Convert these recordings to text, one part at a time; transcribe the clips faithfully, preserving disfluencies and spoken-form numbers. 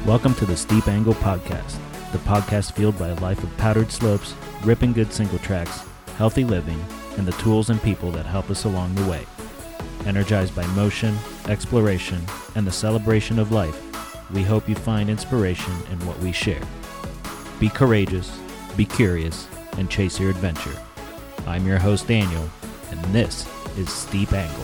Welcome to the Steep Angle Podcast, the podcast fueled by a life of powdered slopes, ripping good single tracks, healthy living, and the tools and people that help us along the way. Energized by motion, exploration, and the celebration of life, we hope you find inspiration in what we share. Be courageous, be curious, and chase your adventure. I'm your host, Daniel, and this is Steep Angle.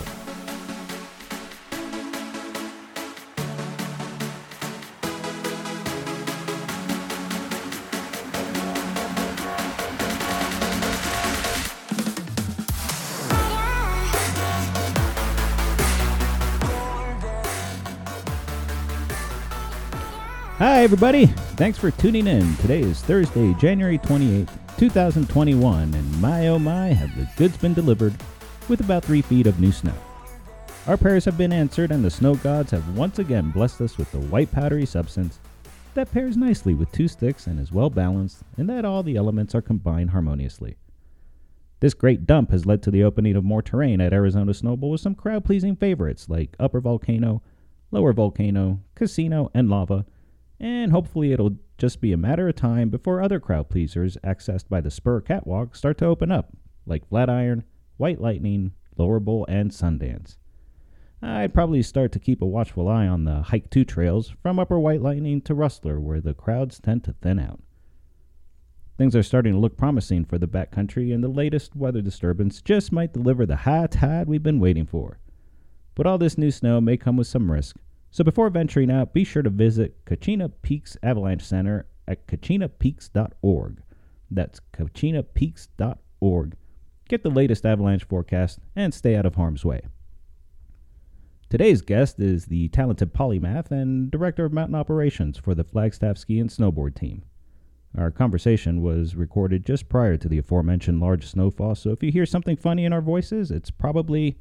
Hi, everybody. Thanks for tuning in. Today is Thursday, January twenty-eighth, twenty twenty-one, and my oh my, have the goods been delivered with about three feet of new snow. Our prayers have been answered, and the snow gods have once again blessed us with the white powdery substance that pairs nicely with two sticks and is well balanced, and that all the elements are combined harmoniously. This great dump has led to the opening of more terrain at Arizona Snowbowl with some crowd-pleasing favorites like Upper Volcano, Lower Volcano, Casino, and Lava, and hopefully it'll just be a matter of time before other crowd pleasers accessed by the Spur Catwalk start to open up, like Flatiron, White Lightning, Lower Bowl, and Sundance. I'd probably start to keep a watchful eye on the Hike two trails from Upper White Lightning to Rustler, where the crowds tend to thin out. Things are starting to look promising for the backcountry, and the latest weather disturbance just might deliver the high tide we've been waiting for. But all this new snow may come with some risk. So before venturing out, be sure to visit Kachina Peaks Avalanche Center at kachina peaks dot org. That's kachina peaks dot org. Get the latest avalanche forecast and stay out of harm's way. Today's guest is the talented polymath and director of mountain operations for the Flagstaff Ski and Snowboard team. Our conversation was recorded just prior to the aforementioned large snowfall, so if you hear something funny in our voices, it's probably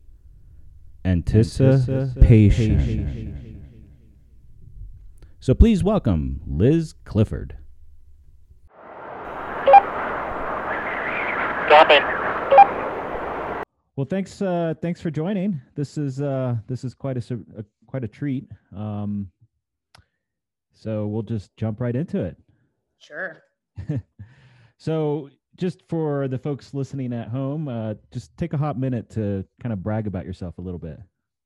anticipation. So please welcome Liz Clifford. Stop it. Well, thanks. Uh, thanks for joining. This is uh, this is quite a, a quite a treat. Um, so we'll just jump right into it. Sure. So, just for the folks listening at home, uh, just take a hot minute to kind of brag about yourself a little bit.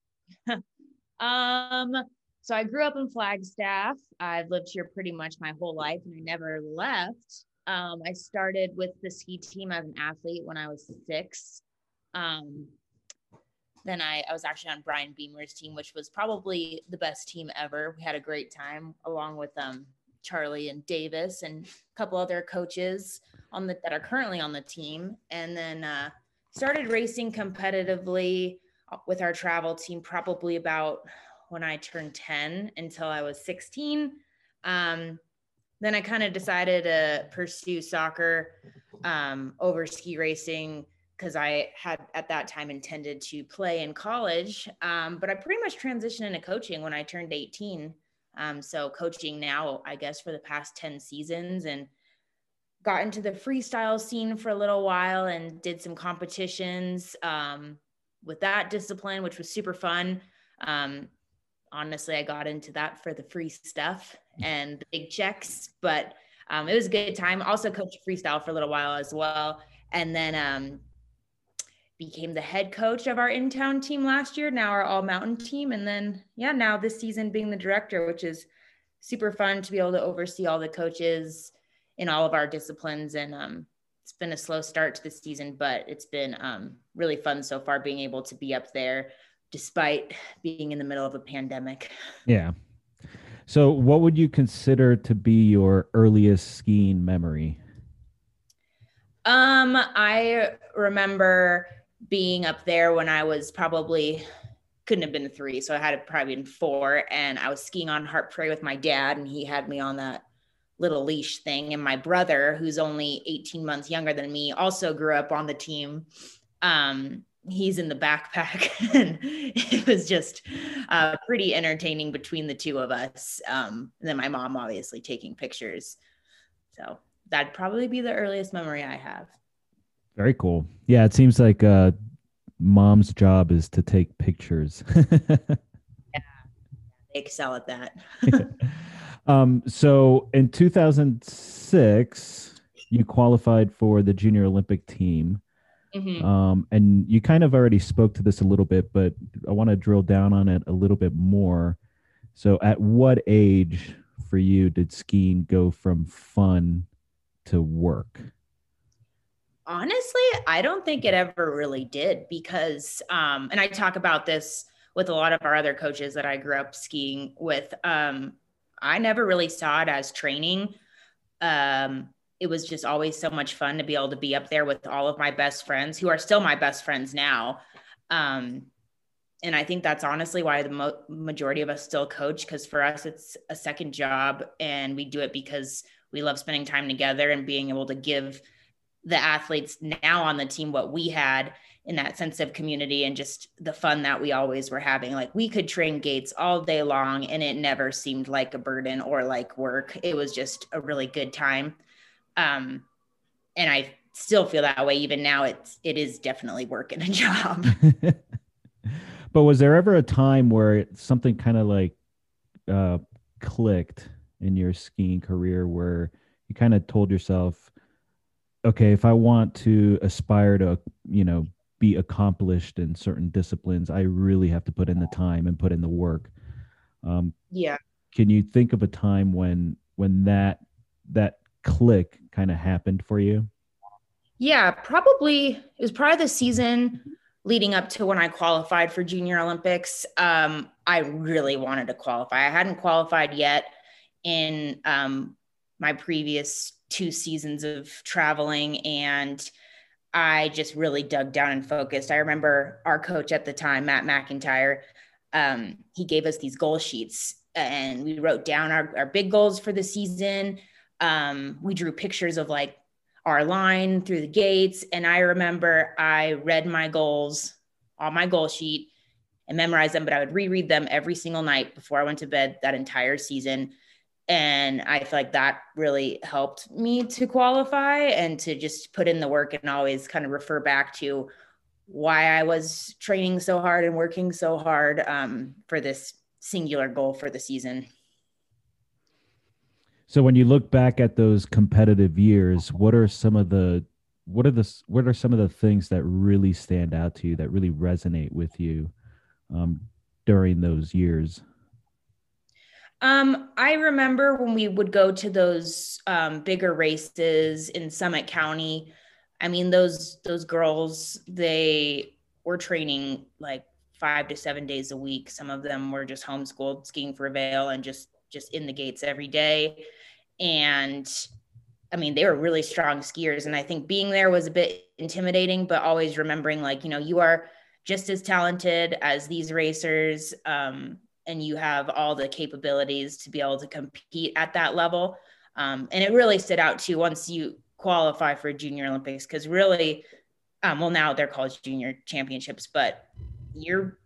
um. So I grew up in Flagstaff. I've lived here pretty much my whole life, and I never left. Um, I started with the ski team as an athlete when I was six. Um, then I, I was actually on Brian Beamer's team, which was probably the best team ever. We had a great time along with um, Charlie and Davis and a couple other coaches on the that are currently on the team. And then uh, started racing competitively with our travel team probably about when I turned ten until I was sixteen. Um, then I kind of decided to pursue soccer um, over ski racing because I had at that time intended to play in college. Um, but I pretty much transitioned into coaching when I turned eighteen. Um, so coaching now, I guess, for the past ten seasons, and got into the freestyle scene for a little while and did some competitions um, with that discipline, which was super fun. Um, Honestly, I got into that for the free stuff and the big checks, but um, it was a good time. Also coached freestyle for a little while as well. And then um, became the head coach of our in-town team last year, now our all mountain team. And then, yeah, now this season being the director, which is super fun to be able to oversee all the coaches in all of our disciplines. And um, it's been a slow start to the season, but it's been um, really fun so far being able to be up there despite being in the middle of a pandemic. Yeah. So what would you consider to be your earliest skiing memory? Um, I remember being up there when I was probably, couldn't have been three. So I had probably been four, and I was skiing on Hart Prairie with my dad, and he had me on that little leash thing. And my brother, who's only eighteen months younger than me, also grew up on the team. Um, he's in the backpack, and it was just uh, pretty entertaining between the two of us. Um, and then my mom obviously taking pictures. So that'd probably be the earliest memory I have. Very cool. Yeah, it seems like uh, mom's job is to take pictures. Yeah, they excel at that. Um, so in two thousand six, you qualified for the Junior Olympic team. Hmm. Um, and you kind of already spoke to this a little bit, but I want to drill down on it a little bit more. So, at what age for you did skiing go from fun to work? Honestly, I don't think it ever really did because, um, and I talk about this with a lot of our other coaches that I grew up skiing with. Um, I never really saw it as training. Um, it was just always so much fun to be able to be up there with all of my best friends who are still my best friends now. Um, and I think that's honestly why the mo- majority of us still coach, because for us, it's a second job and we do it because we love spending time together and being able to give the athletes now on the team what we had in that sense of community and just the fun that we always were having. Like we could train gates all day long and it never seemed like a burden or like work. It was just a really good time. Um, and I still feel that way even now. It's it is definitely work and a job. But was there ever a time where something kind of like uh, clicked in your skiing career where you kind of told yourself, okay, if I want to aspire to, you know, be accomplished in certain disciplines, I really have to put in the time and put in the work. Um, Yeah. can you think of a time when when that that click kind of happened for you? Yeah, probably it was probably the season leading up to when I qualified for Junior Olympics. Um, I really wanted to qualify. I hadn't qualified yet in um, my previous two seasons of traveling, and I just really dug down and focused. I remember our coach at the time, Matt McIntyre, um, he gave us these goal sheets and we wrote down our, our big goals for the season. Um, we drew pictures of like our line through the gates. And I remember I read my goals on my goal sheet and memorized them, but I would reread them every single night before I went to bed that entire season. And I feel like that really helped me to qualify and to just put in the work and always kind of refer back to why I was training so hard and working so hard um, for this singular goal for the season. So when you look back at those competitive years, what are some of the what are the what are some of the things that really stand out to you that really resonate with you um, during those years? Um, I remember when we would go to those um, bigger races in Summit County. I mean, those those girls, they were training like five to seven days a week. Some of them were just homeschooled, skiing for Vail, and just just in the gates every day. And I mean, they were really strong skiers. And I think being there was a bit intimidating, but always remembering, like, you know, you are just as talented as these racers. Um, and you have all the capabilities to be able to compete at that level. Um, and it really stood out too once you qualify for Junior Olympics, because really, um, well, now they're called Junior Championships, but you're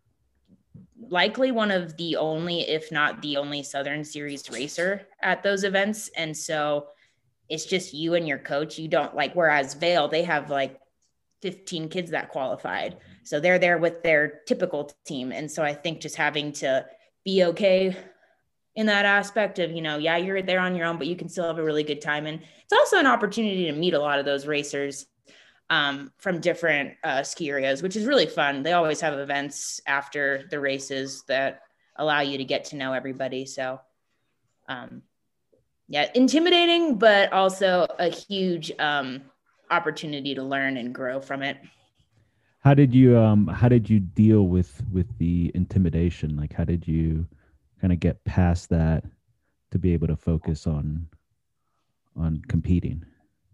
likely one of the only, if not the only, Southern Series racer at those events. And so it's just you and your coach. You don't like, whereas Vail, they have like fifteen kids that qualified. So they're there with their typical team. And so I think just having to be okay in that aspect of, you know, yeah, you're there on your own, but you can still have a really good time. And it's also an opportunity to meet a lot of those racers um, from different uh, ski areas, which is really fun. They always have events after the races that allow you to get to know everybody. So, um, yeah, intimidating, but also a huge um, opportunity to learn and grow from it. How did you um how did you deal with with the intimidation? Like how did you kind of get past that to be able to focus on on competing?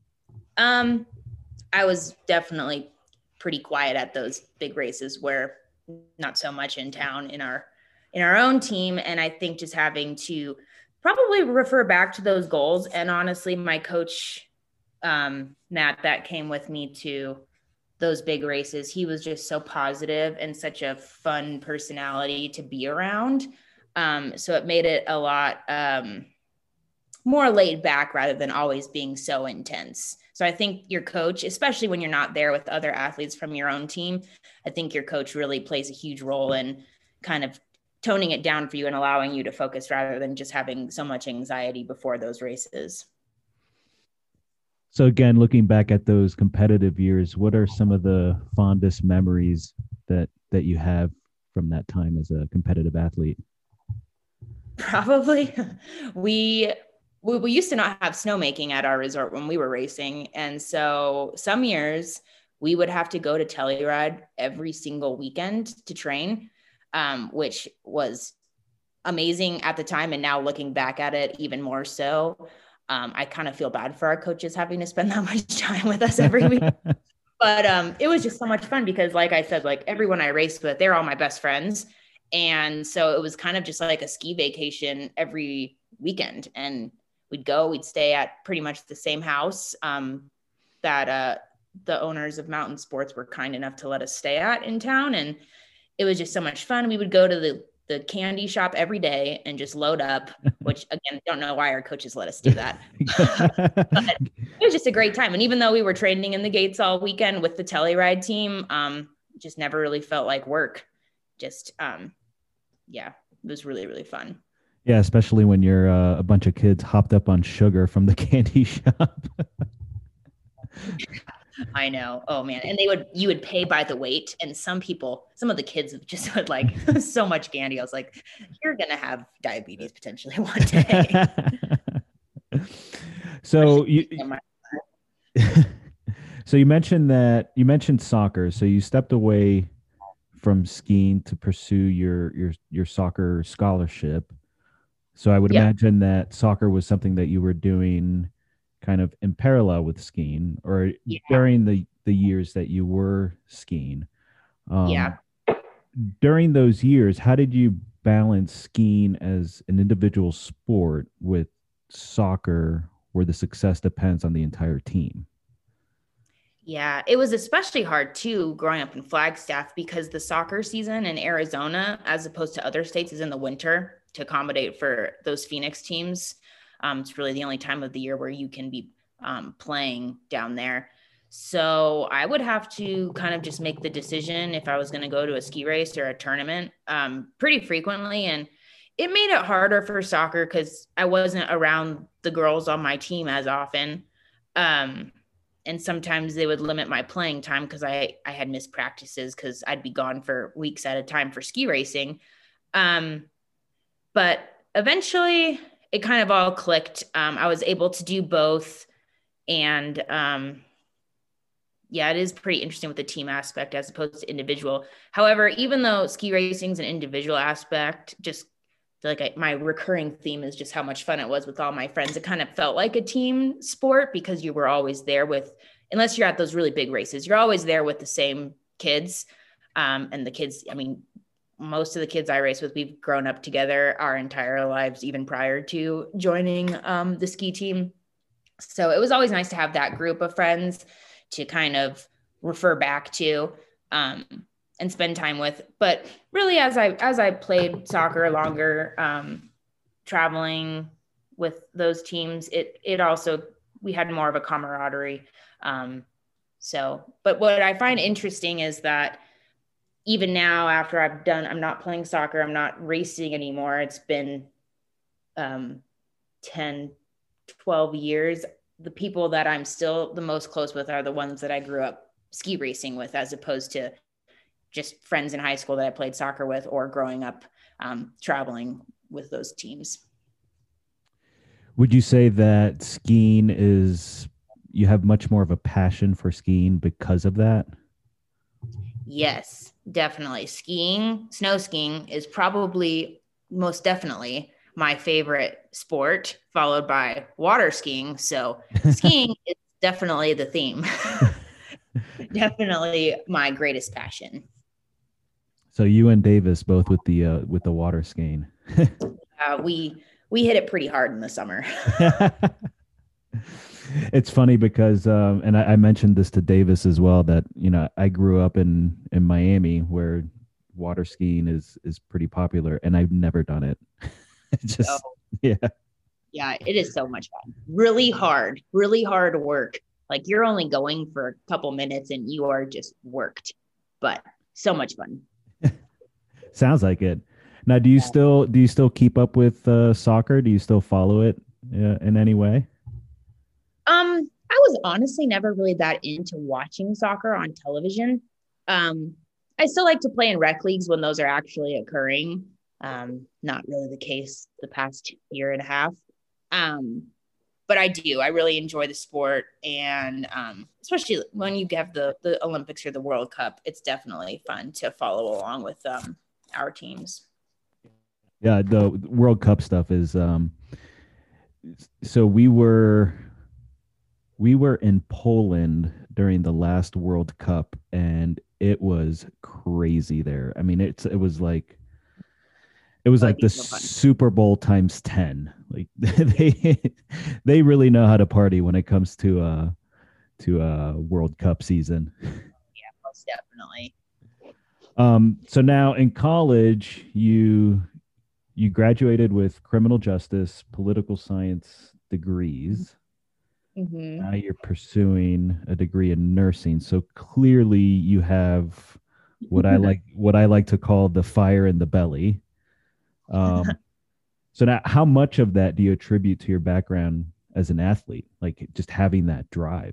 Um, I was definitely pretty quiet at those big races where not so much in town in our in our own team. And I think just having to probably refer back to those goals. And honestly, my coach, um, Matt, that came with me to those big races, he was just so positive and such a fun personality to be around. Um, so it made it a lot um, more laid back rather than always being so intense. So I think your coach, especially when you're not there with other athletes from your own team, I think your coach really plays a huge role in kind of toning it down for you and allowing you to focus rather than just having so much anxiety before those races. So again, looking back at those competitive years, what are some of the fondest memories that that you have from that time as a competitive athlete? Probably we, we we used to not have snowmaking at our resort when we were racing. And so some years we would have to go to Telluride every single weekend to train, um, which was amazing at the time. And now looking back at it, even more so. Um, I kind of feel bad for our coaches having to spend that much time with us every week. But um, it was just so much fun because, like I said, like everyone I raced with, they're all my best friends. And so it was kind of just like a ski vacation every weekend. And we'd go, we'd stay at pretty much the same house um, that uh, the owners of Mountain Sports were kind enough to let us stay at in town. And it was just so much fun. We would go to the the candy shop every day and just load up, which again, don't know why our coaches let us do that. But it was just a great time. And even though we were training in the gates all weekend with the Telluride team, um, just never really felt like work. Just, um, yeah, it was really, really fun. Yeah, especially when you're uh, a bunch of kids hopped up on sugar from the candy shop. I know. Oh man. And they would, you would pay by the weight. And some people, some of the kids just would like so much candy. I was like, you're going to have diabetes potentially one day. So you, so you mentioned that you mentioned soccer. So you stepped away from skiing to pursue your, your, your soccer scholarship. So I would Yeah. imagine that soccer was something that you were doing kind of in parallel with skiing, or Yeah. during the, the years that you were skiing. Um, Yeah. During those years, how did you balance skiing as an individual sport with soccer, where the success depends on the entire team? Yeah, it was especially hard too growing up in Flagstaff because the soccer season in Arizona, as opposed to other states, is in the winter to accommodate for those Phoenix teams. Um, it's really the only time of the year where you can be um, playing down there. So I would have to kind of just make the decision if I was going to go to a ski race or a tournament um, pretty frequently. And it made it harder for soccer because I wasn't around the girls on my team as often. Um, and sometimes they would limit my playing time because I, I had missed practices because I'd be gone for weeks at a time for ski racing. Um, but eventually it kind of all clicked. Um, I was able to do both. And um, yeah, it is pretty interesting with the team aspect as opposed to individual. However, even though ski racing is an individual aspect, just feel like I, my recurring theme is just how much fun it was with all my friends. It kind of felt like a team sport because you were always there with, unless you're at those really big races, you're always there with the same kids. Um, and the kids, I mean, most of the kids I race with, we've grown up together our entire lives, even prior to joining um, the ski team. So it was always nice to have that group of friends to kind of refer back to um, and spend time with. But really, as I as I played soccer longer, um, traveling with those teams, it it also, we had more of a camaraderie. Um, so, but what I find interesting is that even now, after I've done, I'm not playing soccer, I'm not racing anymore. It's been um, ten, twelve years. The people that I'm still the most close with are the ones that I grew up ski racing with, as opposed to just friends in high school that I played soccer with or growing up um, traveling with those teams. Would you say that skiing is, you have much more of a passion for skiing because of that? Yes, definitely. Skiing, snow skiing is probably most definitely my favorite sport, followed by water skiing. So skiing is definitely the theme. Definitely my greatest passion. So you and Davis both with the uh, with the water skiing. uh, we we hit it pretty hard in the summer. It's funny because, um, and I, I mentioned this to Davis as well, that, you know, I grew up in, in Miami where water skiing is, is pretty popular, and I've never done it. It's just, oh, yeah. Yeah, it is so much fun. Really hard, really hard work. Like you're only going for a couple minutes and you are just worked, but so much fun. Sounds like it. Now, do you Yeah. still do you still keep up with uh, soccer? Do you still follow it uh, in any way? Um, I was honestly never really that into watching soccer on television. Um, I still like to play in rec leagues when those are actually occurring. Um, not really the case the past year and a half. Um, but I do. I really enjoy the sport, and um, especially when you have the the Olympics or the World Cup, it's definitely fun to follow along with um, our teams. Yeah, the World Cup stuff is um so we were we were in Poland during the last World Cup and it was crazy there. I mean, it's it was like it was That would like be the so fun. Super Bowl times ten. Like they they really know how to party when it comes to uh to uh World Cup season. Yeah, most definitely. Um so now in college you you graduated with criminal justice, political science degrees. Mm-hmm. Now you're pursuing a degree in nursing. So clearly you have what I like what I like to call the fire in the belly. Um, so now how much of that do you attribute to your background as an athlete? Like just having that drive?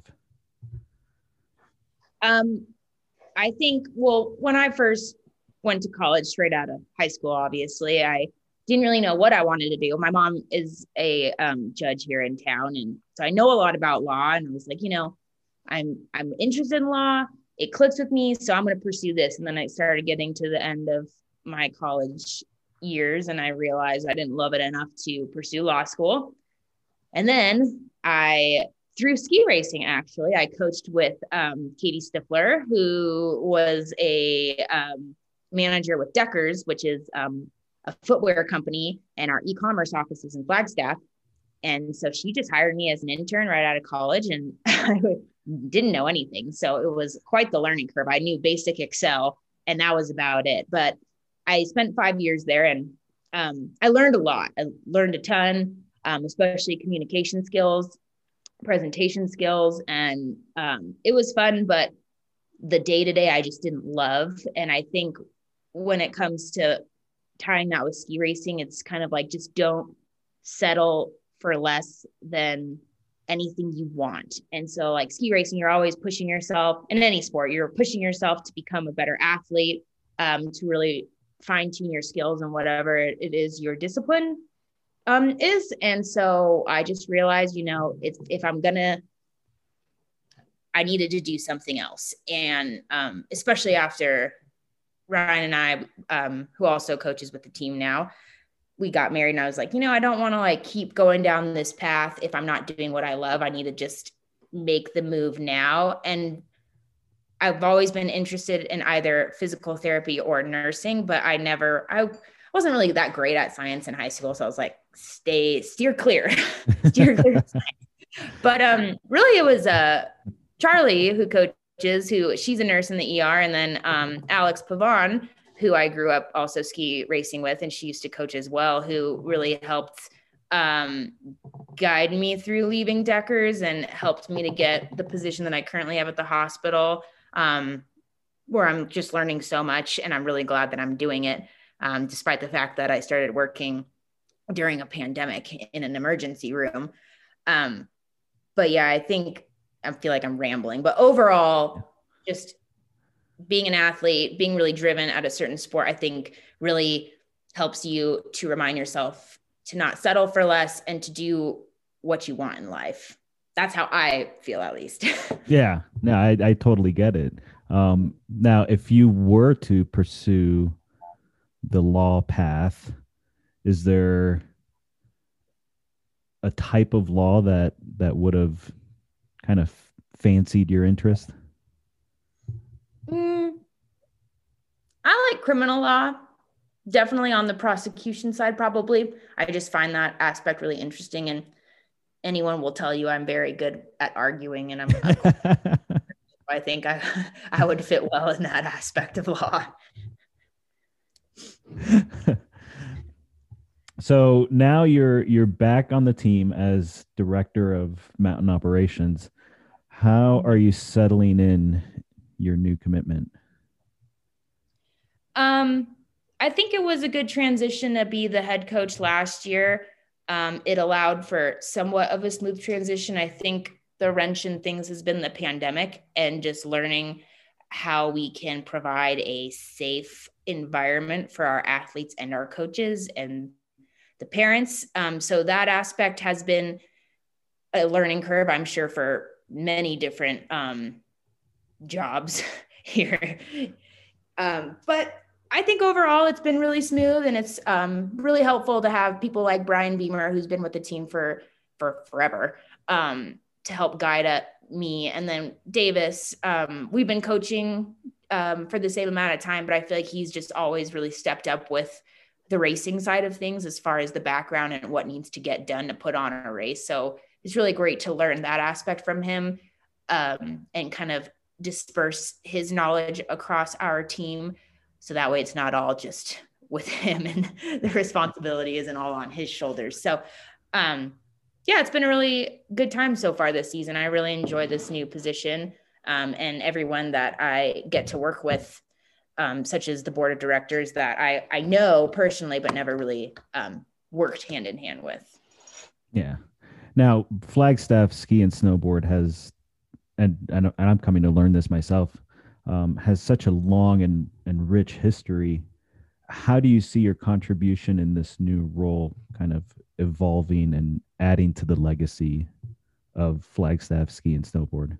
Um, I think, well, when I first went to college straight out of high school, obviously, I didn't really know what I wanted to do. My mom is a um, judge here in town. And so I know a lot about law. And I was like, you know, I'm, I'm interested in law. It clicks with me. So I'm going to pursue this. And then I started getting to the end of my college years and I realized I didn't love it enough to pursue law school. And then I, through ski racing, actually, I coached with um, Katie Stifler, who was a um, manager with Deckers, which is um, a footwear company, and our e-commerce offices in Flagstaff. And so she just hired me as an intern right out of college, and I didn't know anything. So it was quite the learning curve. I knew basic Excel, and that was about it. But I spent five years there, and um, I learned a lot. I learned a ton, um, especially communication skills, presentation skills, and um, it was fun. But the day to day, I just didn't love. And I think when it comes to tying that with ski racing, it's kind of like just don't settle for less than anything you want. And so, like ski racing, you're always pushing yourself in any sport, you're pushing yourself to become a better athlete, um, to really fine tune your skills and whatever it is your discipline um, is. And so I just realized, you know, it's, if I'm going to, I needed to do something else. And um, especially after Ryan and I, um, who also coaches with the team now, we got married and I was like, you know, I don't want to like keep going down this path if I'm not doing what I love. I need to just make the move now. And I've always been interested in either physical therapy or nursing, but I never, I wasn't really that great at science in high school. So I was like, stay, steer clear, steer clear. But um, really it was uh, Charlie who coaches, who she's a nurse in the E R. And then um, Alex Pavon, who I grew up also ski racing with, and she used to coach as well, who really helped um, guide me through leaving Deckers and helped me to get the position that I currently have at the hospital, um, where I'm just learning so much. And I'm really glad that I'm doing it, um, despite the fact that I started working during a pandemic in an emergency room. Um, but yeah, I think I feel like I'm rambling, but overall, just being an athlete, being really driven at a certain sport, I think really helps you to remind yourself to not settle for less and to do what you want in life. That's how I feel, at least. Yeah, no, I, I totally get it. Um, now, if you were to pursue the law path, is there a type of law that that would have kind of fancied your interest? Mm, I like criminal law, definitely on the prosecution side, probably. I just find that aspect really interesting. And anyone will tell you I'm very good at arguing, and I'm, I'm I think I, I would fit well in that aspect of law. So now you're you're back on the team as director of mountain operations. How are you settling in your new commitment? Um, I think it was a good transition to be the head coach last year. Um, it allowed for somewhat of a smooth transition. I think the wrench in things has been the pandemic and just learning how we can provide a safe environment for our athletes and our coaches and the parents. Um, so that aspect has been a learning curve, I'm sure, for many different um, jobs here. Um, but I think overall it's been really smooth, and it's um, really helpful to have people like Brian Beamer, who's been with the team for, for forever, um, to help guide at me. And then Davis, um, we've been coaching um, for the same amount of time, but I feel like he's just always really stepped up with the racing side of things as far as the background and what needs to get done to put on a race. So it's really great to learn that aspect from him um, and kind of disperse his knowledge across our team. So that way it's not all just with him and the responsibility isn't all on his shoulders. So um, yeah, it's been a really good time so far this season. I really enjoy this new position um, and everyone that I get to work with, um, such as the board of directors that I, I know personally, but never really um, worked hand in hand with. Yeah. Now, Flagstaff Ski and Snowboard has, and, and I'm coming to learn this myself, um, has such a long and, and rich history. How do you see your contribution in this new role kind of evolving and adding to the legacy of Flagstaff Ski and Snowboard?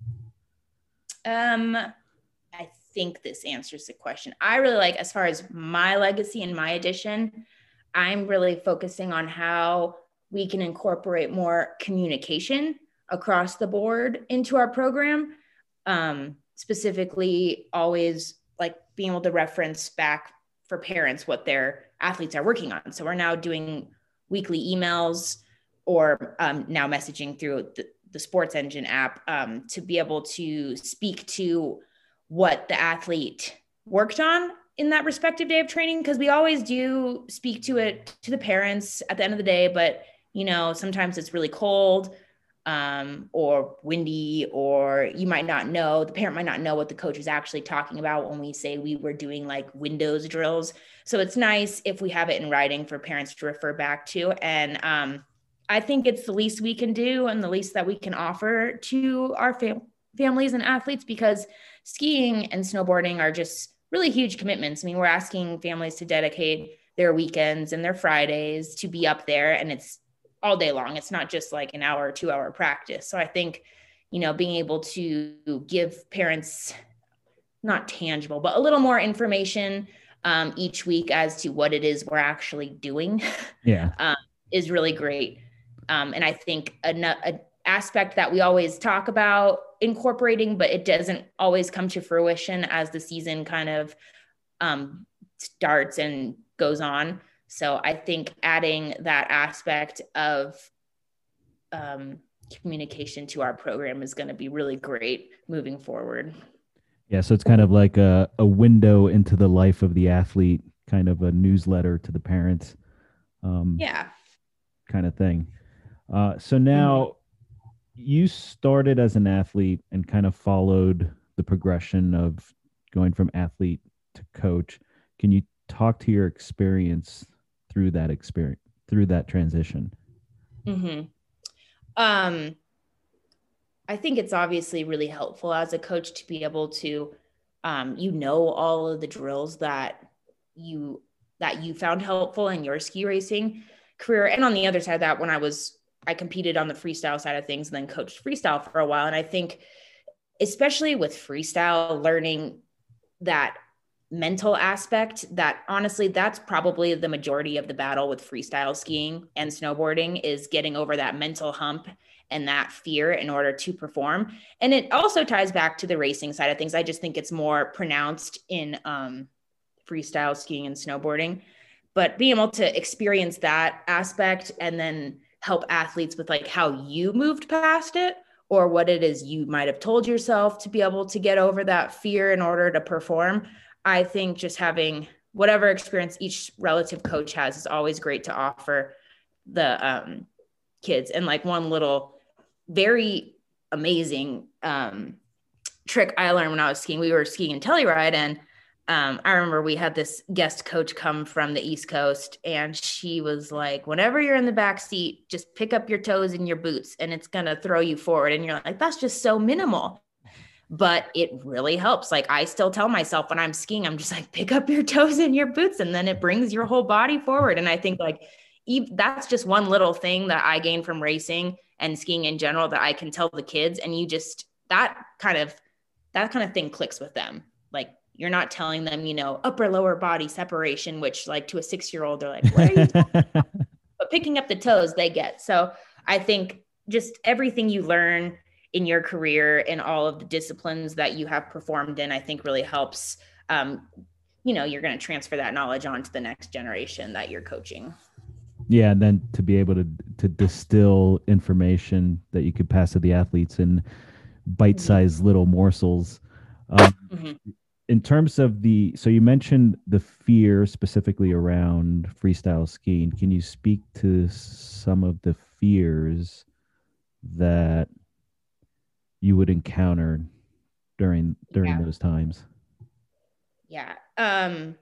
Um, I think this answers the question. I really like, as far as my legacy and my addition, I'm really focusing on how we can incorporate more communication across the board into our program. Um, specifically, always like being able to reference back for parents what their athletes are working on. So we're now doing weekly emails or um, now messaging through the, the Sports Engine app um, to be able to speak to what the athlete worked on in that respective day of training. Because we always do speak to it to the parents at the end of the day, but you know, sometimes it's really cold um, or windy, or you might not know, the parent might not know what the coach is actually talking about when we say we were doing like windows drills. So it's nice if we have it in writing for parents to refer back to. And um, I think it's the least we can do and the least that we can offer to our fam- families and athletes, because skiing and snowboarding are just really huge commitments. I mean, we're asking families to dedicate their weekends and their Fridays to be up there, and it's all day long. It's not just like an hour or two hour practice. So I think, you know, being able to give parents not tangible, but a little more information um, each week as to what it is we're actually doing yeah, um, is really great. Um, and I think an, an aspect that we always talk about incorporating, but it doesn't always come to fruition as the season kind of um, starts and goes on. So I think adding that aspect of um, communication to our program is going to be really great moving forward. Yeah, so it's kind of like a, a window into the life of the athlete, kind of a newsletter to the parents. Um, yeah. Kind of thing. Uh, so now mm-hmm. you started as an athlete and kind of followed the progression of going from athlete to coach. Can you talk to your experience through that experience, through that transition? Mm-hmm. Um, I think it's obviously really helpful as a coach to be able to, um, you know, all of the drills that you, that you found helpful in your ski racing career. And on the other side of that, when I was, I competed on the freestyle side of things and then coached freestyle for a while. And I think, especially with freestyle, learning that mental aspect, that honestly, that's probably the majority of the battle with freestyle skiing and snowboarding, is getting over that mental hump and that fear in order to perform. And it also ties back to the racing side of things. I just think it's more pronounced in um, freestyle skiing and snowboarding, but being able to experience that aspect and then help athletes with like how you moved past it, or what it is you might have told yourself to be able to get over that fear in order to perform. I think just having whatever experience each relative coach has is always great to offer the um, kids. And like one little very amazing um, trick I learned when I was skiing, we were skiing in Telluride, and Um, I remember we had this guest coach come from the East Coast, and she was like, whenever you're in the back seat, just pick up your toes in your boots and it's going to throw you forward. And you're like, that's just so minimal, but it really helps. Like, I still tell myself when I'm skiing, I'm just like, pick up your toes in your boots, and then it brings your whole body forward. And I think like, that's just one little thing that I gained from racing and skiing in general that I can tell the kids. And you just, that kind of, that kind of thing clicks with them. Like, you're not telling them, you know, upper lower body separation, which like to a six-year-old, they're like, what are you talking about? But picking up the toes they get. So I think just everything you learn in your career and all of the disciplines that you have performed in, I think really helps. Um, you know, you're going to transfer that knowledge on to the next generation that you're coaching. Yeah. And then to be able to, to distill information that you could pass to the athletes in bite-sized mm-hmm. little morsels. Um, mm-hmm. In terms of the, so you mentioned the fear specifically around freestyle skiing. Can you speak to some of the fears that you would encounter during during yeah. those times? Yeah. Um,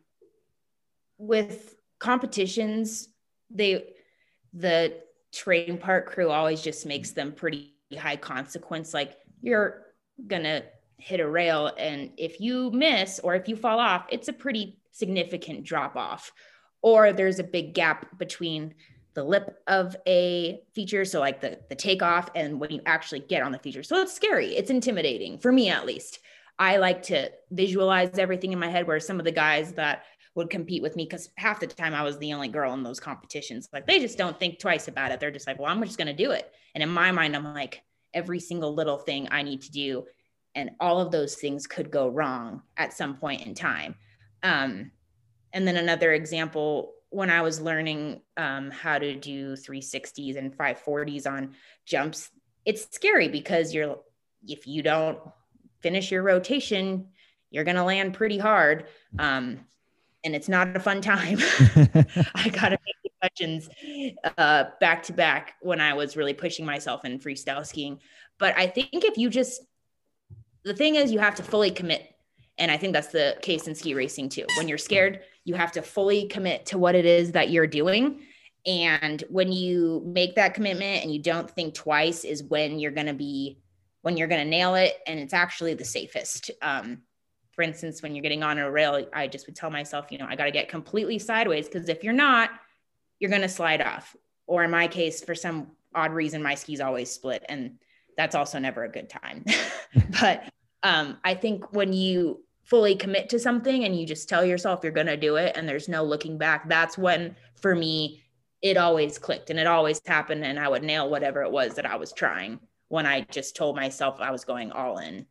with competitions, they the terrain park crew always just makes them pretty high consequence. Like, you're gonna hit a rail, and if you miss or if you fall off, it's a pretty significant drop off, or there's a big gap between the lip of a feature, so like the the takeoff, and when you actually get on the feature. So it's scary, it's intimidating for me, at least. I like to visualize everything in my head, where some of the guys that would compete with me, because half the time I was the only girl in those competitions, like, they just don't think twice about it. They're just like, well, I'm just going to do it. And in my mind, I'm like, every single little thing I need to do, and all of those things could go wrong at some point in time. Um, and then another example, when I was learning um, how to do three sixties and five forties on jumps, it's scary because you're, if you don't finish your rotation, you're going to land pretty hard. Um, and it's not a fun time. I got to make concussions uh, back to back when I was really pushing myself in freestyle skiing. But I think if you just, the thing is, you have to fully commit. And I think that's the case in ski racing too. When you're scared, you have to fully commit to what it is that you're doing. And when you make that commitment and you don't think twice is when you're going to be, when you're going to nail it. And it's actually the safest. Um, for instance, when you're getting on a rail, I just would tell myself, you know, I got to get completely sideways, because if you're not, you're going to slide off. Or in my case, for some odd reason, my skis always split, and that's also never a good time. But um, I think when you fully commit to something and you just tell yourself you're going to do it and there's no looking back, that's when, for me, it always clicked and it always happened. And I would nail whatever it was that I was trying when I just told myself I was going all in.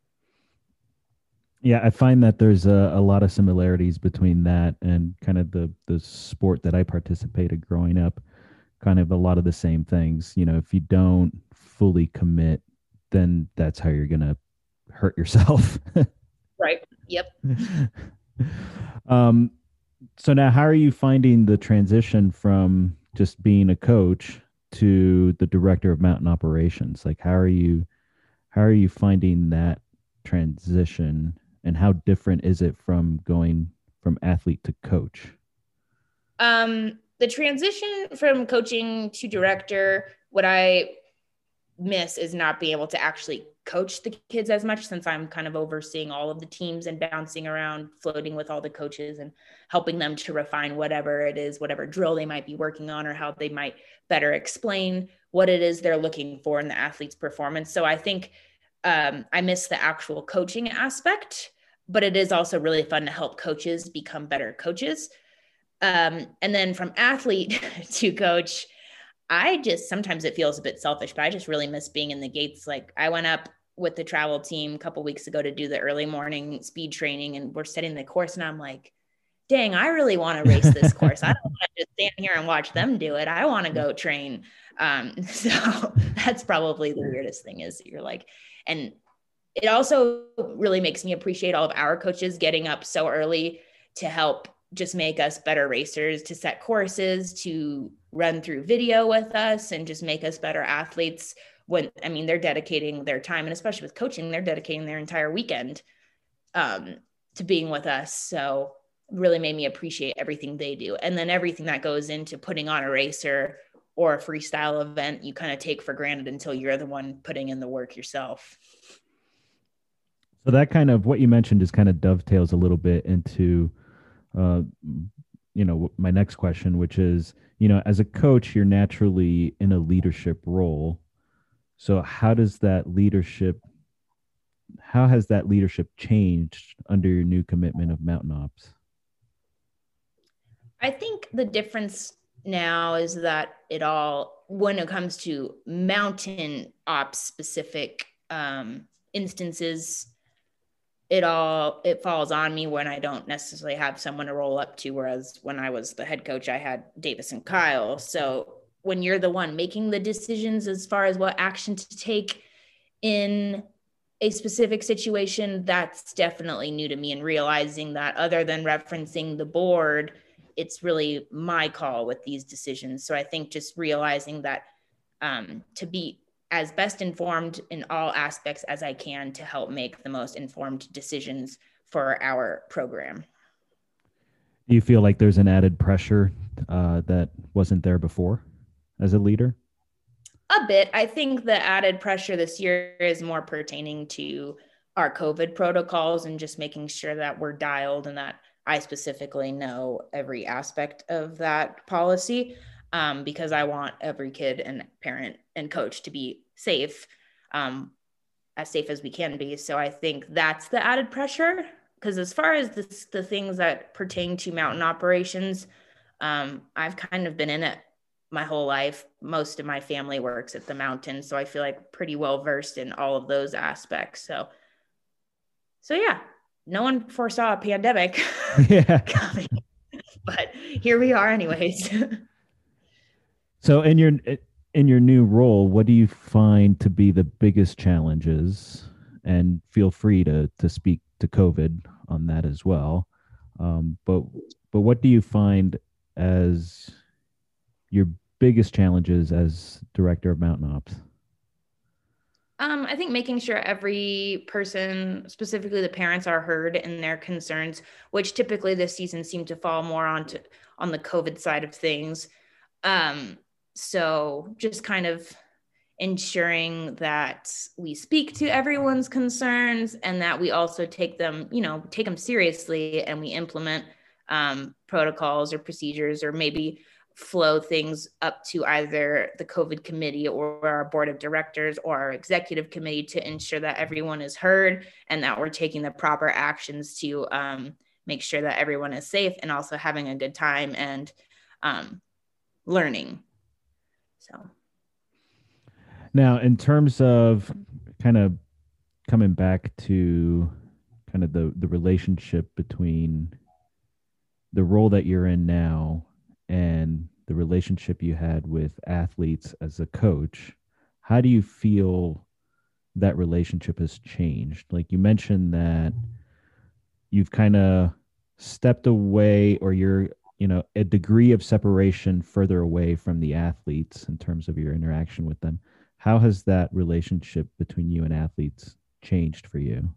Yeah, I find that there's a, a lot of similarities between that and kind of the, the sport that I participated growing up. Kind of a lot of the same things. You know, if you don't fully commit, then that's how you're going to hurt yourself. Right. Yep. um, so now how are you finding the transition from just being a coach to the director of mountain operations? Like, how are you, how are you finding that transition, and how different is it from going from athlete to coach? Um, the transition from coaching to director, what I miss is not being able to actually coach the kids as much, since I'm kind of overseeing all of the teams and bouncing around, floating with all the coaches and helping them to refine whatever it is, whatever drill they might be working on, or how they might better explain what it is they're looking for in the athlete's performance. So I think um, I miss the actual coaching aspect, but it is also really fun to help coaches become better coaches. Um, and then from athlete to coach, I just, sometimes it feels a bit selfish, but I just really miss being in the gates. Like, I went up with the travel team a couple weeks ago to do the early morning speed training, and we're setting the course. And I'm like, dang, I really want to race this course. I don't want to just stand here and watch them do it. I want to go train. Um, so that's probably the weirdest thing, is you're like, and it also really makes me appreciate all of our coaches getting up so early to help just make us better racers, to set courses, to run through video with us, and just make us better athletes. When, I mean, they're dedicating their time, and especially with coaching, they're dedicating their entire weekend um, to being with us. So really made me appreciate everything they do. And then everything that goes into putting on a racer or a freestyle event, you kind of take for granted until you're the one putting in the work yourself. So that kind of what you mentioned is kind of dovetails a little bit into, uh, you know, my next question, which is, you know, as a coach, you're naturally in a leadership role. So how does that leadership, how has that leadership changed under your new commitment of Mountain Ops? I think the difference now is that it all, when it comes to Mountain Ops specific um, instances, it all, it falls on me when I don't necessarily have someone to roll up to. Whereas when I was the head coach, I had Davis and Kyle. So when you're the one making the decisions as far as what action to take in a specific situation, that's definitely new to me, and realizing that other than referencing the board, it's really my call with these decisions. So I think just realizing that um, to be as best informed in all aspects as I can to help make the most informed decisions for our program. Do you feel like there's an added pressure uh, that wasn't there before as a leader? A bit. I think the added pressure this year is more pertaining to our COVID protocols and just making sure that we're dialed and that I specifically know every aspect of that policy, um, because I want every kid and parent and coach to be safe, um, as safe as we can be. So I think that's the added pressure, because as far as this, the things that pertain to mountain operations, um, I've kind of been in it my whole life. Most of my family works at the mountain, so I feel like pretty well versed in all of those aspects. So, so yeah, no one foresaw a pandemic Yeah. coming, but here we are anyways. So in your in your new role, what do you find to be the biggest challenges? And feel free to to speak to COVID on that as well. Um, but but what do you find as your biggest challenges as director of Mountain Ops? Um, I think making sure every person, specifically the parents, are heard in their concerns, which typically this season seemed to fall more onto on the COVID side of things. Um, so just kind of ensuring that we speak to everyone's concerns and that we also take them, you know, take them seriously, and we implement um, protocols or procedures, or maybe flow things up to either the COVID committee or our board of directors or our executive committee to ensure that everyone is heard and that we're taking the proper actions to um, make sure that everyone is safe and also having a good time and um, learning. So. Now, in terms of kind of coming back to kind of the, the relationship between the role that you're in now and the relationship you had with athletes as a coach, how do you feel that relationship has changed? Like you mentioned that you've kind of stepped away, or you're, you know, a degree of separation further away from the athletes in terms of your interaction with them. How has that relationship between you and athletes changed for you?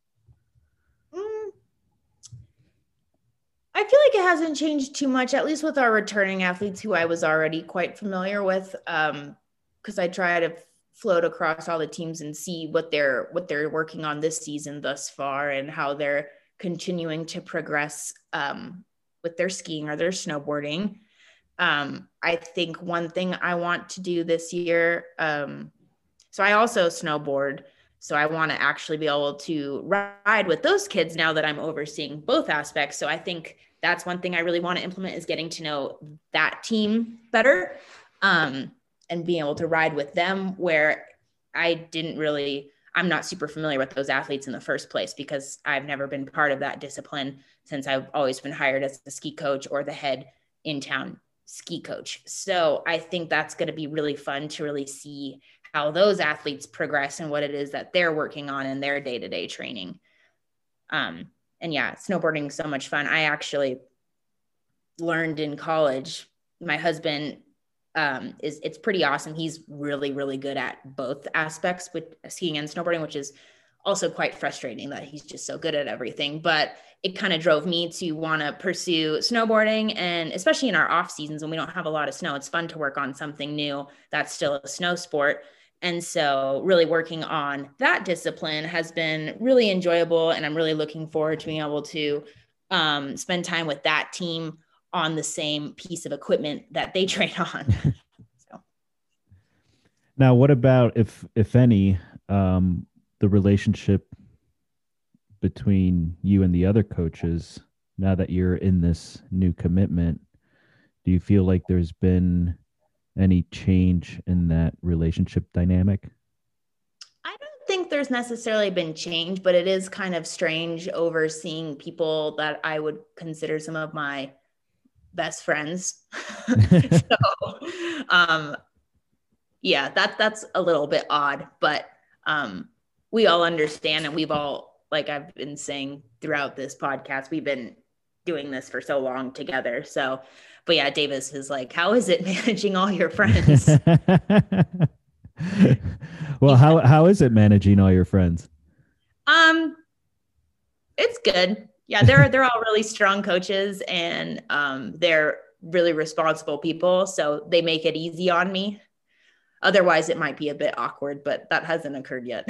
I feel like it hasn't changed too much, at least with our returning athletes who I was already quite familiar with, um, because I try to float across all the teams and see what they're what they're working on this season thus far and how they're continuing to progress um, with their skiing or their snowboarding. Um, I think one thing I want to do this year, um, so I also snowboard, so I want to actually be able to ride with those kids now that I'm overseeing both aspects. So I think that's one thing I really want to implement, is getting to know that team better um, and being able to ride with them, where I didn't really, I'm not super familiar with those athletes in the first place because I've never been part of that discipline since I've always been hired as the ski coach or the head in-town ski coach. So I think that's going to be really fun to really see how those athletes progress and what it is that they're working on in their day-to-day training. Um, and yeah, snowboarding is so much fun. I actually learned in college, my husband um, is, it's pretty awesome. He's really, really good at both aspects with skiing and snowboarding, which is also quite frustrating that he's just so good at everything. But it kind of drove me to want to pursue snowboarding. And especially in our off seasons when we don't have a lot of snow, it's fun to work on something new that's still a snow sport. And so really working on that discipline has been really enjoyable. And I'm really looking forward to being able to um, spend time with that team on the same piece of equipment that they train on. So. Now, what about, if, if any, um, the relationship between you and the other coaches, now that you're in this new commitment? Do you feel like there's been any change in that relationship dynamic? I don't think there's necessarily been change, but it is kind of strange overseeing people that I would consider some of my best friends. so, um, yeah, that, that's a little bit odd, but um, we all understand, and we've all, like I've been saying throughout this podcast, we've been doing this for so long together. So, but yeah, Davis is like, how is it managing all your friends? Well, how, how is it managing all your friends? Um, it's good. Yeah. They're, they're all really strong coaches, and um, they're really responsible people. So they make it easy on me. Otherwise it might be a bit awkward, but that hasn't occurred yet.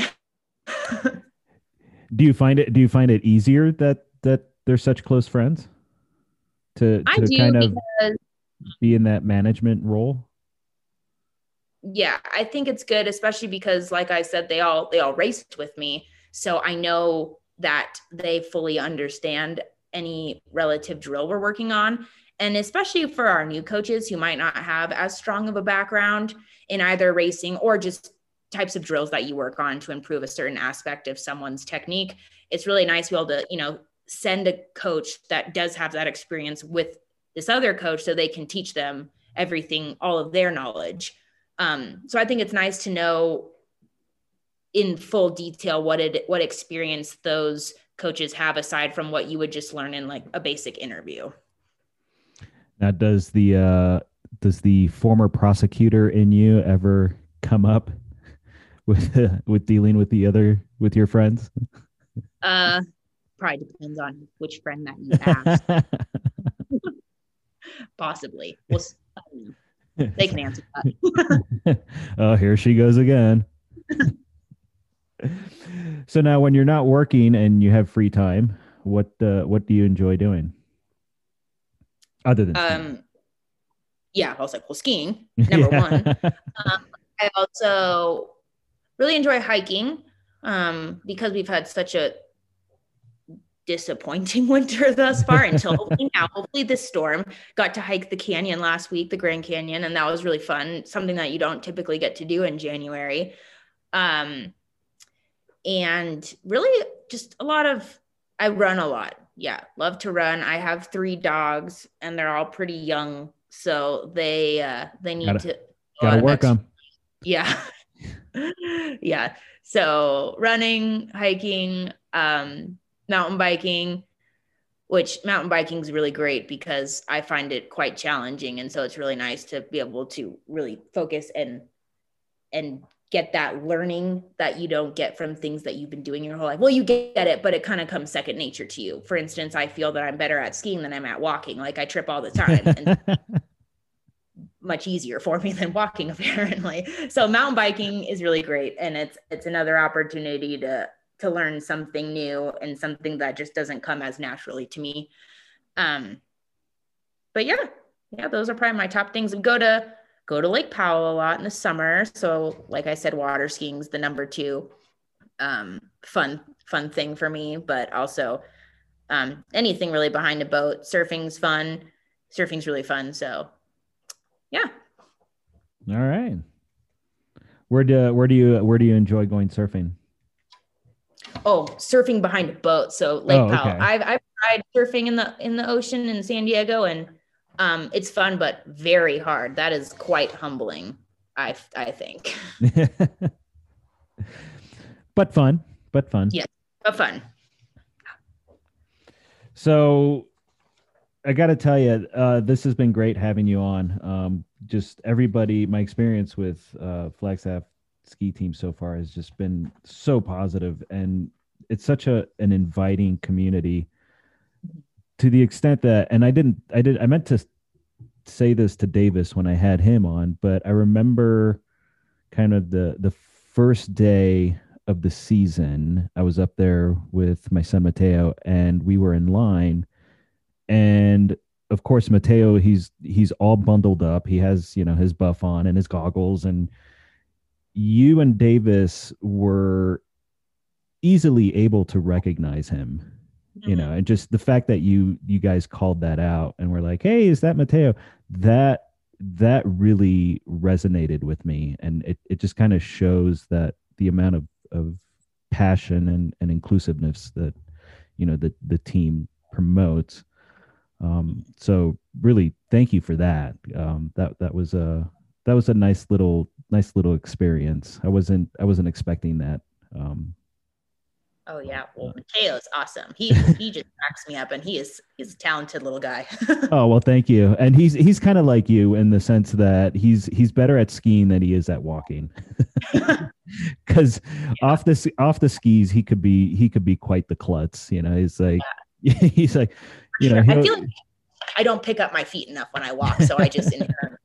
Do you find it, do you find it easier that, that they're such close friends to, to I do, kind of because, be in that management role? Yeah, I think it's good, especially because, like I said, they all, they all raced with me. So I know that they fully understand any relative drill we're working on. And especially for our new coaches who might not have as strong of a background in either racing or just types of drills that you work on to improve a certain aspect of someone's technique, it's really nice to be able to, you know, send a coach that does have that experience with this other coach so they can teach them everything, all of their knowledge. Um, so I think it's nice to know in full detail what it, what experience those coaches have aside from what you would just learn in like a basic interview. Now, does the, uh, does the former prosecutor in you ever come up with, uh, with dealing with the other, with your friends? Uh, probably depends on which friend that you ask. Possibly. Well, they can answer that. Oh, here she goes again. So now when you're not working and you have free time, what, uh, what do you enjoy doing? Other than skiing? Um, yeah, I was like, well, skiing, number Yeah. one. Um, I also really enjoy hiking um, because we've had such a disappointing winter thus far until hopefully now, hopefully this storm. Got to hike the canyon last week, the Grand Canyon, and that was really fun. Something that you don't typically get to do in January. Um, and really just a lot of, I run a lot. Yeah. Love to run. I have three dogs and they're all pretty young. So they, uh, they need Gotta- to Gotta work them. Yeah. Yeah. So running, hiking, um, mountain biking, which mountain biking is really great because I find it quite challenging. And so it's really nice to be able to really focus and, and get that learning that you don't get from things that you've been doing your whole life. Well, you get it, but it kind of comes second nature to you. For instance, I feel that I'm better at skiing than I'm at walking. Like I trip all the time. And much easier for me than walking, apparently. So mountain biking is really great. And it's, it's another opportunity to, to learn something new and something that just doesn't come as naturally to me. Um, but yeah, yeah, those are probably my top things. And go to, go to Lake Powell a lot in the summer. So like I said, water skiing is the number two, um, fun, fun thing for me, but also, um, anything really behind a boat. Surfing's fun. Surfing's really fun. So yeah. All right. Where do, where do you, where do you enjoy going surfing? Oh, surfing behind a boat. So Lake Oh, Powell. okay. I've, I've tried surfing in the, in the ocean in San Diego, and um, it's fun, but very hard. That is quite humbling. I, I think. But fun, but fun. Yes, but fun. So I got to tell you, uh, this has been great having you on. Um, just everybody, my experience with uh, Flagstaff ski team so far has just been so positive, and it's such a an inviting community to the extent that, and I didn't, I did, I meant to say this to Davis when I had him on, but I remember kind of the the first day of the season, I was up there with my son Mateo, and we were in line, and of course Mateo, he's he's all bundled up. He has, you know, his buff on and his goggles, and you and Davis were easily able to recognize him, mm-hmm. you know, and just the fact that you you guys called that out and were like, hey, is that Mateo? That that really resonated with me, and it, it just kind of shows that the amount of, of passion and, and inclusiveness that, you know, the, the team promotes. Um, so really, thank you for that. Um, that that was a that was a nice little nice little experience. I wasn't I wasn't expecting that. Um, Oh yeah, well Mateo's awesome. He he just cracks me up, and he is he's a talented little guy. Oh well, thank you. And he's he's kind of like you in the sense that he's he's better at skiing than he is at walking. Because yeah. off the off the skis, he could be he could be quite the klutz. You know, he's like yeah. he's like you sure. know. I feel like I don't pick up my feet enough when I walk, so I just inherently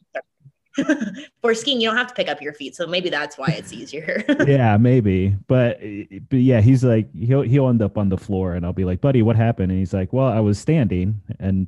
for skiing, you don't have to pick up your feet, so maybe that's why it's easier. Yeah, maybe, but but yeah, he's like he'll he'll end up on the floor, and I'll be like, buddy, what happened? And he's like, well, I was standing, and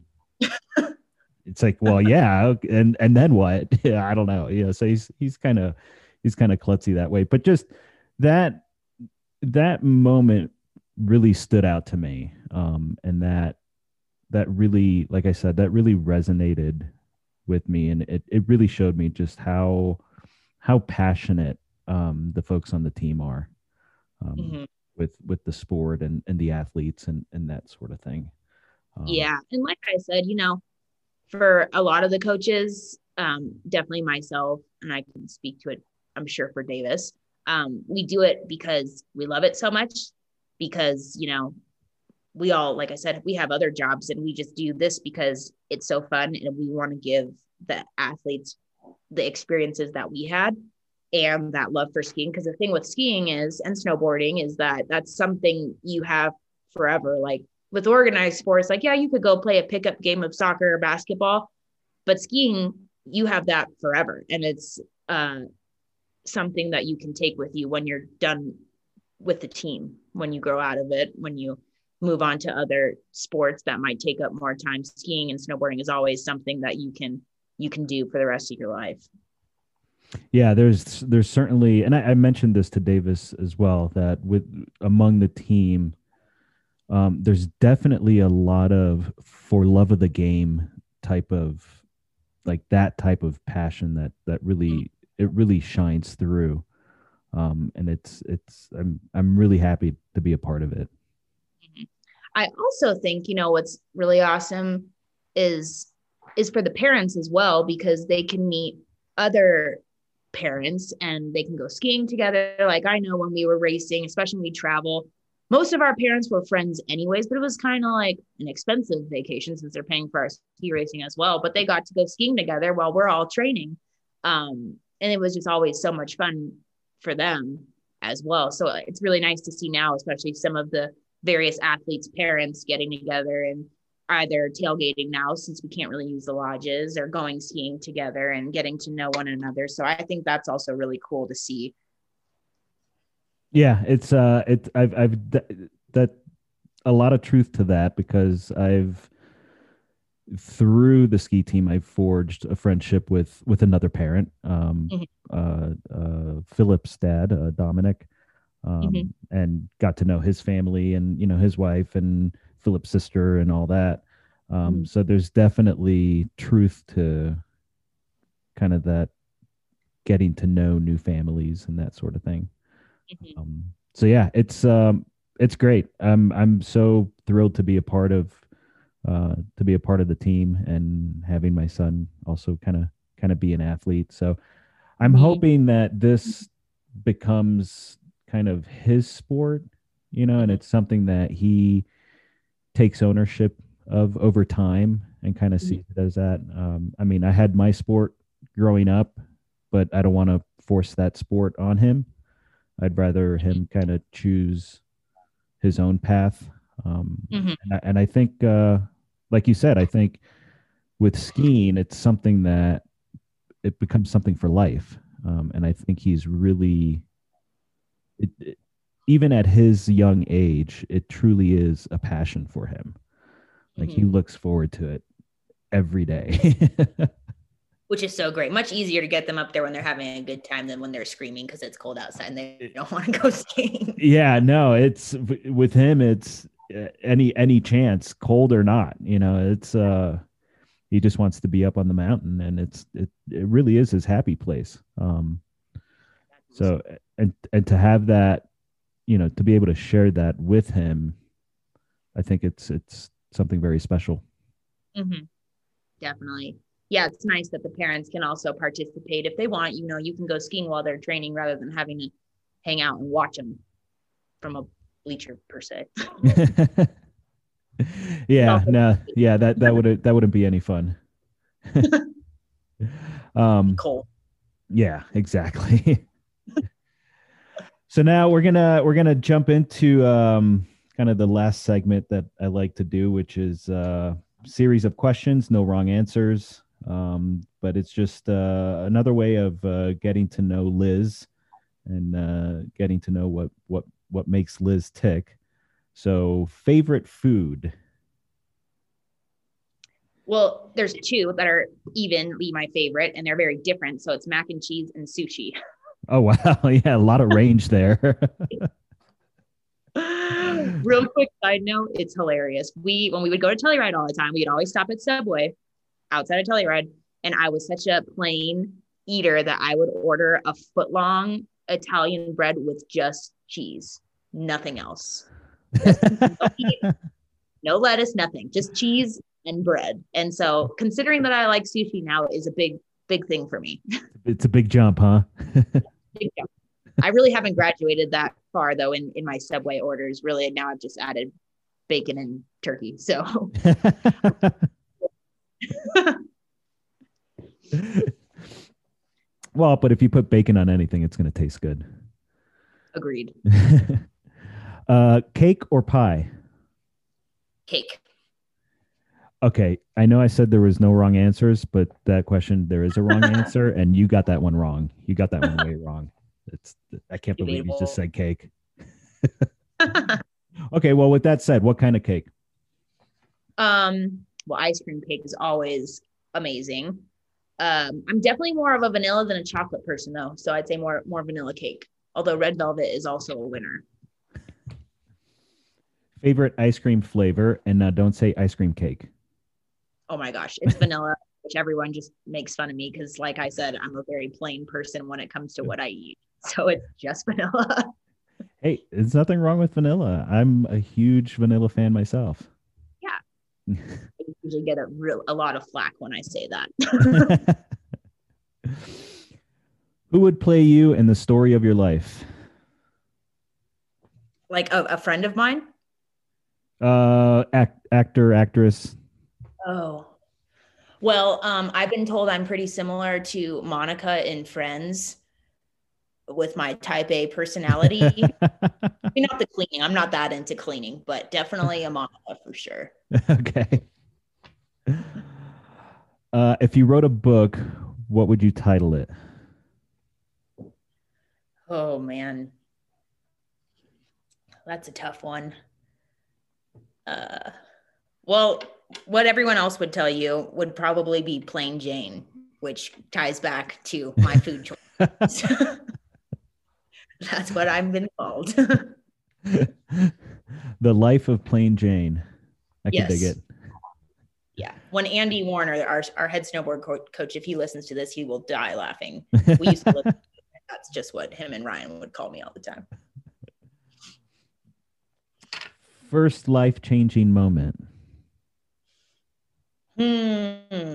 it's like, well, yeah, and and then what? Yeah, I don't know. Yeah, so he's he's kind of he's kind of klutzy that way, but just that that moment really stood out to me, um, and that that really, like I said, that really resonated with me, and it, it really showed me just how how passionate um the folks on the team are um mm-hmm. with with the sport and and the athletes and and that sort of thing. Um, yeah, and like I said, you know, for a lot of the coaches, um definitely myself, and I can speak to it, I'm sure, for Davis, um we do it because we love it so much, because, you know, we all, like I said, we have other jobs, and we just do this because it's so fun, and we want to give the athletes the experiences that we had and that love for skiing. Because the thing with skiing is, and snowboarding, is that that's something you have forever. Like with organized sports, like, yeah, you could go play a pickup game of soccer or basketball, but skiing, you have that forever. And it's uh, something that you can take with you when you're done with the team, when you grow out of it, when you move on to other sports that might take up more time. Skiing and snowboarding is always something that you can you can do for the rest of your life. Yeah, there's there's certainly, and I, I mentioned this to Davis as well, that with among the team, um, there's definitely a lot of for love of the game type of, like that type of passion that that really it really shines through, um, and it's it's I'm I'm really happy to be a part of it. I also think, you know, what's really awesome is is for the parents as well, because they can meet other parents and they can go skiing together. Like I know when we were racing, especially when we travel, most of our parents were friends anyways, but it was kind of like an expensive vacation since they're paying for our ski racing as well. But they got to go skiing together while we're all training. Um, and it was just always so much fun for them as well. So it's really nice to see now, especially some of the various athletes' parents getting together and either tailgating now, since we can't really use the lodges, or going skiing together and getting to know one another. So I think that's also really cool to see. Yeah, it's uh, it I've I've that a lot of truth to that, because I've through the ski team I've forged a friendship with with another parent, um, mm-hmm. uh, uh, Philip's dad, uh, Dominic. Um, mm-hmm. and got to know his family and, you know, his wife and Philip's sister and all that. Um, mm-hmm. So there's definitely truth to kind of that getting to know new families and that sort of thing. Mm-hmm. Um, so yeah, it's, um, it's great. I'm, I'm so thrilled to be a part of, uh, to be a part of the team, and having my son also kind of, kind of be an athlete. So I'm mm-hmm. hoping that this becomes kind of his sport, you know, and it's something that he takes ownership of over time and kind of sees it as that. Um, I mean, I had my sport growing up, but I don't want to force that sport on him. I'd rather him kind of choose his own path. Um, Mhm. and, I, and I think, uh, like you said, I think with skiing, it's something that it becomes something for life. Um, and I think he's really, it, it, even at his young age, it truly is a passion for him. Like he Mhm. looks forward to it every day. Which is so great. Much easier to get them up there when they're having a good time than when they're screaming because it's cold outside and they don't want to go skiing. Yeah, no, it's with him. It's uh, any any chance, cold or not. You know, it's uh, he just wants to be up on the mountain, and it's it it really is his happy place. Um, so and and to have that, you know, to be able to share that with him, I think it's it's something very special. Mm-hmm. Definitely. Yeah, it's nice that the parents can also participate if they want. You know, you can go skiing while they're training rather than having to hang out and watch them from a bleacher per se. Yeah, no, yeah, that that would that wouldn't be any fun. um, Cold. Yeah, exactly. So now we're gonna we're gonna jump into um, kind of the last segment that I like to do, which is uh, series of questions, no wrong answers. Um, but it's just uh, another way of uh, getting to know Liz and uh, getting to know what what what makes Liz tick. So, favorite food? Well, there's two that are evenly my favorite, and they're very different. So it's mac and cheese and sushi. Oh wow, yeah, a lot of range there. Real quick side note, it's hilarious. We when we would go to Telluride all the time, we'd always stop at Subway outside of Telluride, and I was such a plain eater that I would order a foot long Italian bread with just cheese, nothing else. Just no, meat, no lettuce, nothing, just cheese and bread. And so, considering that I like sushi now, is a big, big thing for me. It's a big jump, huh? Big jump. I really haven't graduated that far though in, in my Subway orders. Really, now I've just added bacon and turkey. So well, but if you put bacon on anything, it's going to taste good. Agreed. uh, cake or pie? Cake. Okay, I know I said there was no wrong answers, but that question, there is a wrong answer, and you got that one wrong. You got that one way wrong. It's I can't believe you just said cake. Okay, well, with that said, what kind of cake? Um, well, ice cream cake is always amazing. Um, I'm definitely more of a vanilla than a chocolate person though. So I'd say more more vanilla cake. Although red velvet is also a winner. Favorite ice cream flavor, and uh, don't say ice cream cake. Oh my gosh, it's vanilla, which everyone just makes fun of me because, like I said, I'm a very plain person when it comes to what I eat. So it's just vanilla. Hey, there's nothing wrong with vanilla. I'm a huge vanilla fan myself. Yeah. I usually get a real a lot of flack when I say that. Who would play you in the story of your life? Like a, a friend of mine? Uh, act, actor, actress. Oh, well, um, I've been told I'm pretty similar to Monica in Friends with my type A personality. Not the cleaning. I'm not that into cleaning, but definitely a Monica for sure. Okay. Uh, if you wrote a book, what would you title it? Oh, man. That's a tough one. Uh, well, what everyone else would tell you would probably be Plain Jane, which ties back to my food choice. That's what I've been called. The Life of Plain Jane. I Yes. can dig it. Yeah. When Andy Warner, our, our head snowboard co- coach, if he listens to this, he will die laughing. We used to listen. That's just what him and Ryan would call me all the time. First life-changing moment. Hmm.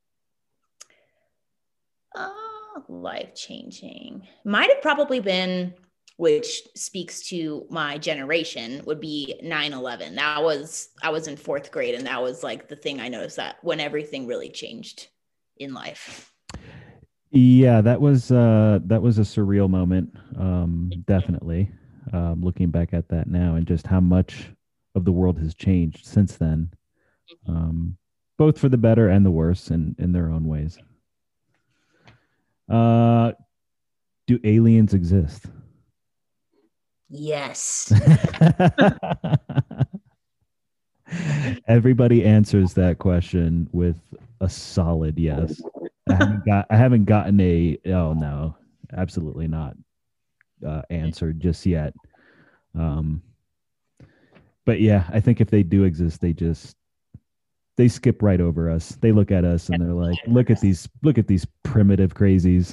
Oh, life-changing. Might have probably been, which speaks to my generation, would be nine eleven. That was, I was in fourth grade, and that was like the thing I noticed that when everything really changed in life. Yeah, that was uh that was a surreal moment. Um, definitely. Um, looking back at that now and just how much of the world has changed since then. Um, both for the better and the worse in in their own ways. Uh, do aliens exist? Yes. Everybody answers that question with a solid yes. I haven't got I haven't gotten a oh no, absolutely not uh, answer just yet. Um, but yeah, I think if they do exist, they just they skip right over us. They look at us and they're like, "Look at these, look at these primitive crazies."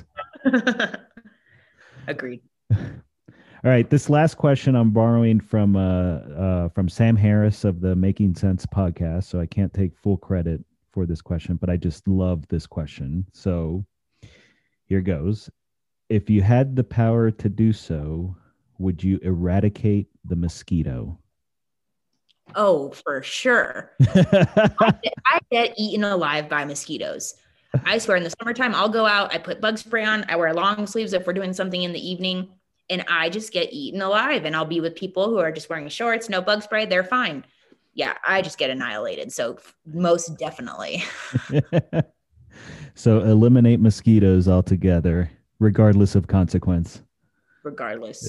Agreed. All right, this last question I'm borrowing from uh, uh, from Sam Harris of the Making Sense podcast, so I can't take full credit for this question, but I just love this question. So here goes: if you had the power to do so, would you eradicate the mosquito? Oh, for sure. I get, I get eaten alive by mosquitoes. I swear, in the summertime, I'll go out, I put bug spray on, I wear long sleeves if we're doing something in the evening, and I just get eaten alive. And I'll be with people who are just wearing shorts, no bug spray, they're fine. Yeah, I just get annihilated. So, most definitely. So eliminate mosquitoes altogether, regardless of consequence. Regardless.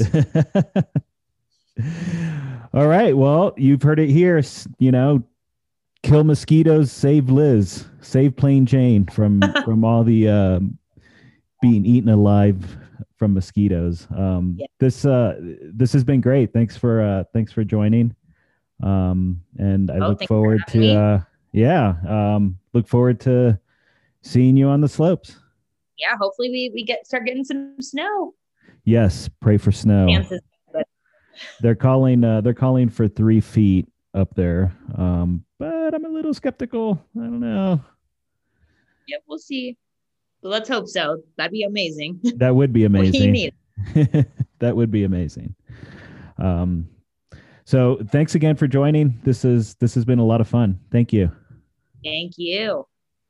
All right. Well, you've heard it here. You know, kill mosquitoes, save Liz, save Plain Jane from from all the uh, being eaten alive from mosquitoes. Um, yeah. This uh, this has been great. Thanks for uh, thanks for joining. Um, and I oh, look forward to uh, yeah, um, look forward to seeing you on the slopes. Yeah, hopefully we we get start getting some snow. Yes, pray for snow. Chances. They're calling. Uh, they're calling for three feet up there, um, but I'm a little skeptical. I don't know. Yeah, we'll see. But let's hope so. That'd be amazing. That would be amazing. That would be amazing. Um, so thanks again for joining. This is this has been a lot of fun. Thank you. Thank you.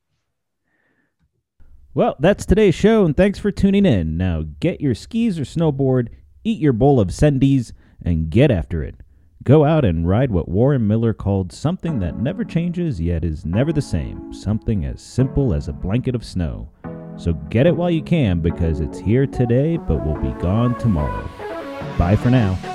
Well, that's today's show, and thanks for tuning in. Now get your skis or snowboard, eat your bowl of Sendies, and get after it. Go out and ride what Warren Miller called something that never changes yet is never the same, something as simple as a blanket of snow. So get it while you can, because it's here today but will be gone tomorrow. Bye for now.